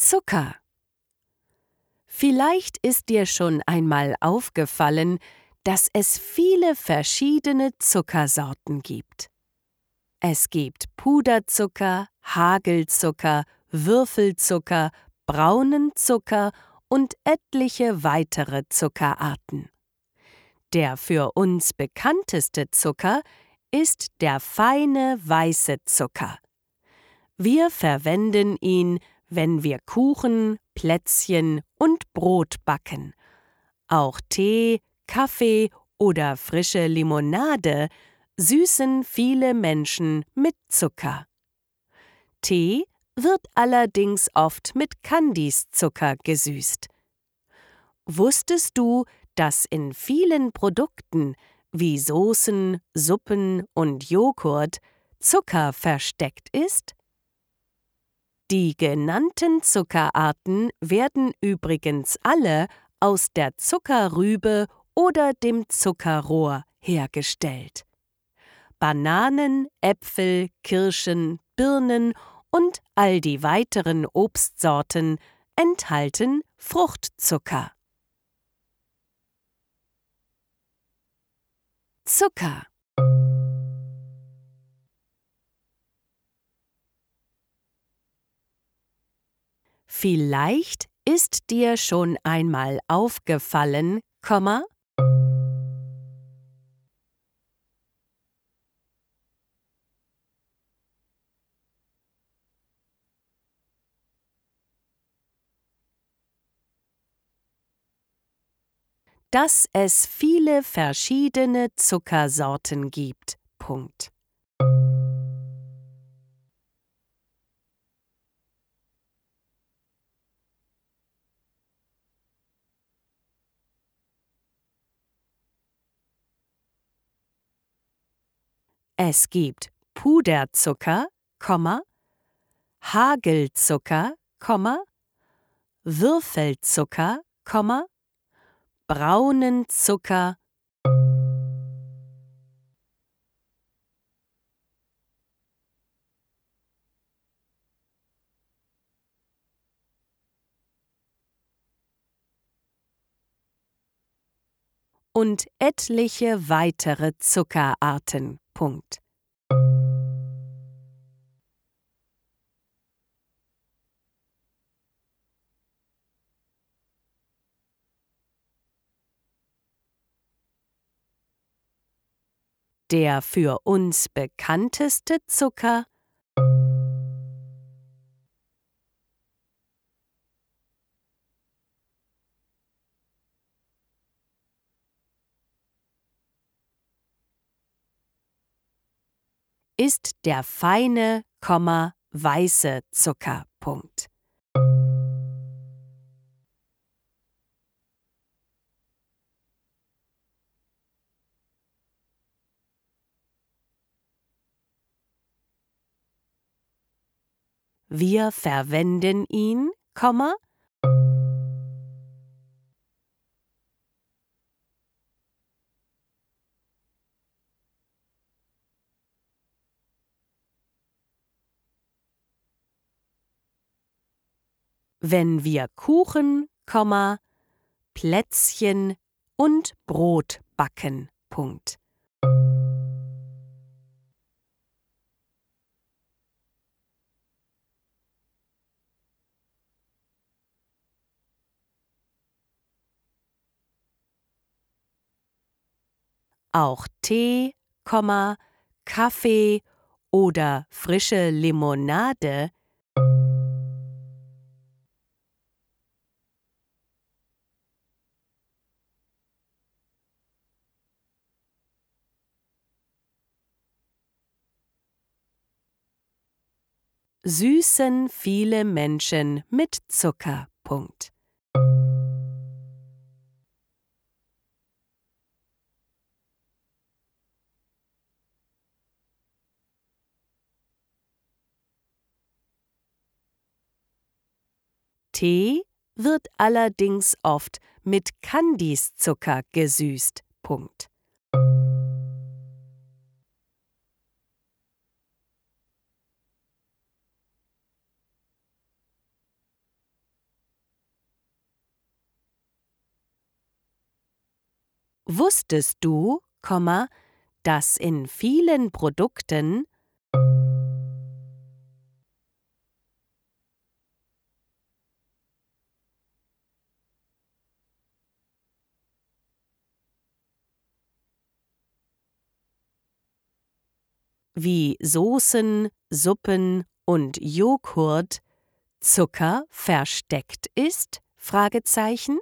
Zucker. Vielleicht ist dir schon einmal aufgefallen, dass es viele verschiedene Zuckersorten gibt. Es gibt Puderzucker, Hagelzucker, Würfelzucker, braunen Zucker und etliche weitere Zuckerarten. Der für uns bekannteste Zucker ist der feine weiße Zucker. Wir verwenden ihn, wenn wir Kuchen, Plätzchen und Brot backen. Auch Tee, Kaffee oder frische Limonade süßen viele Menschen mit Zucker. Tee wird allerdings oft mit Kandiszucker gesüßt. Wusstest du, dass in vielen Produkten wie Soßen, Suppen und Joghurt Zucker versteckt ist? Die genannten Zuckerarten werden übrigens alle aus der Zuckerrübe oder dem Zuckerrohr hergestellt. Bananen, Äpfel, Kirschen, Birnen und all die weiteren Obstsorten enthalten Fruchtzucker. Zucker. Vielleicht ist dir schon einmal aufgefallen, dass es viele verschiedene Zuckersorten gibt. Punkt. Es gibt Puderzucker, Hagelzucker, Würfelzucker, braunen Zucker und etliche weitere Zuckerarten. Punkt. Der für uns bekannteste Zucker ist der feine, weiße Zucker. Punkt. Wir verwenden ihn, wenn wir Kuchen, Plätzchen und Brot backen. Punkt. Auch Tee, Kaffee oder frische Limonade süßen viele Menschen mit Zucker. Punkt. Tee wird allerdings oft mit Kandiszucker gesüßt. Punkt. Wusstest du, dass in vielen Produkten wie Soßen, Suppen und Joghurt Zucker versteckt ist? Fragezeichen.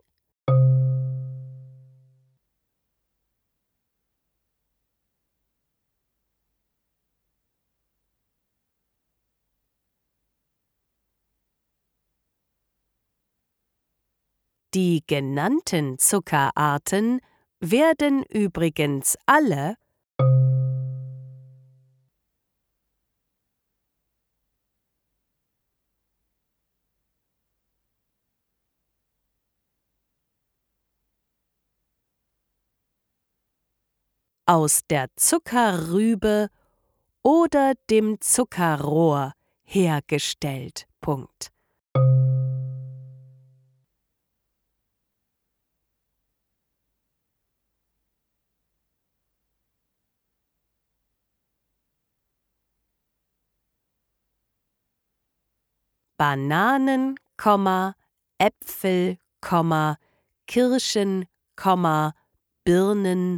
Die genannten Zuckerarten werden übrigens alle aus der Zuckerrübe oder dem Zuckerrohr hergestellt. Punkt. Bananen, Äpfel, Kirschen, Birnen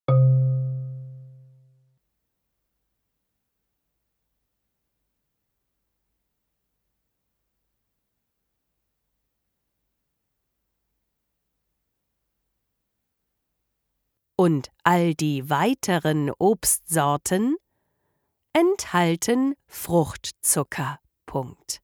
und all die weiteren Obstsorten enthalten Fruchtzucker. Punkt.